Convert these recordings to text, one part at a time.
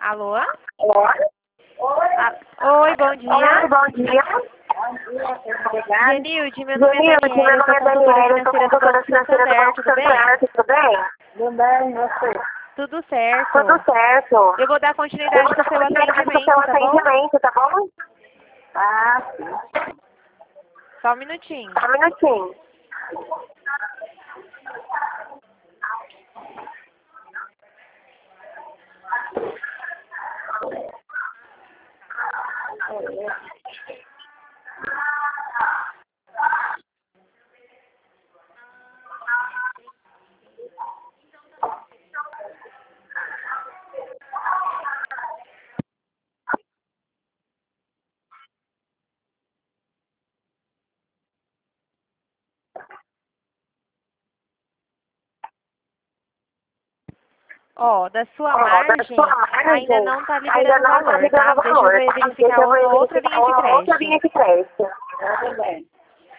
Alô? Oi, Oi, bom dia. bom dia. Genilde, meu nome é Genilde, meu Daniela, eu nome é sou Daniela, eu sou consultora consultora financeira do financeira do Banco Banco Santander, tudo bem? Tudo bem, você? Tudo certo. Tudo certo. Eu vou dar Eu continuidade vou no dar seu continuidade no seu atendimento, tá bom? atendimento, tá bom? Ah, sim. Só um minutinho. Só um minutinho. Ó, da sua Ó, da sua margem, ainda margem, não tá ainda liberando o não tá valor, tá? liberando o Deixa eu valor, tá? Deixa verificar eu uma outra verificar linha de uma outra linha crédito. de crédito. Tudo bem.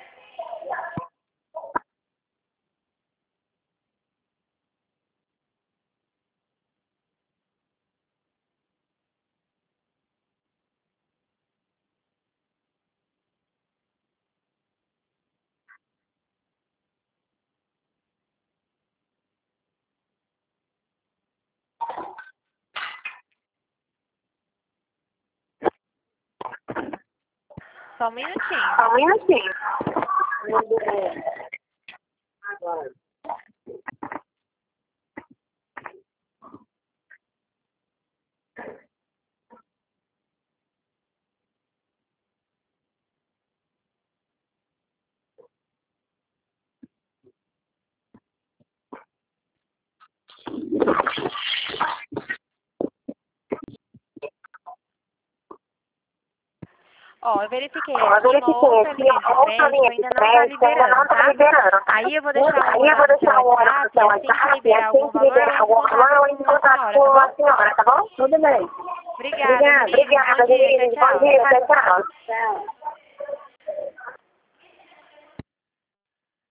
Só um minutinho. Só um minutinho. Agora. Ó, eu verifiquei Ó, eu aqui uma verifiquei outra aqui linha de uma outra crédito, linha de ainda não tá crédito, ainda não liberando, tá tá? liberando, tá? Aí eu vou deixar um Aí eu vou horário no seu deixar um horário no WhatsApp, seu e assim que WhatsApp, e liberar assim algum que valor, eu liberar entro em algum valor, contato eu entro em com a contato senhora, tá com a bom? senhora, tá bom? Tudo bem. Obrigada, Obrigada, Genilde. Bom dia. Tchau, Denise. Bom tchau. dia, tchau, tchau. Tchau.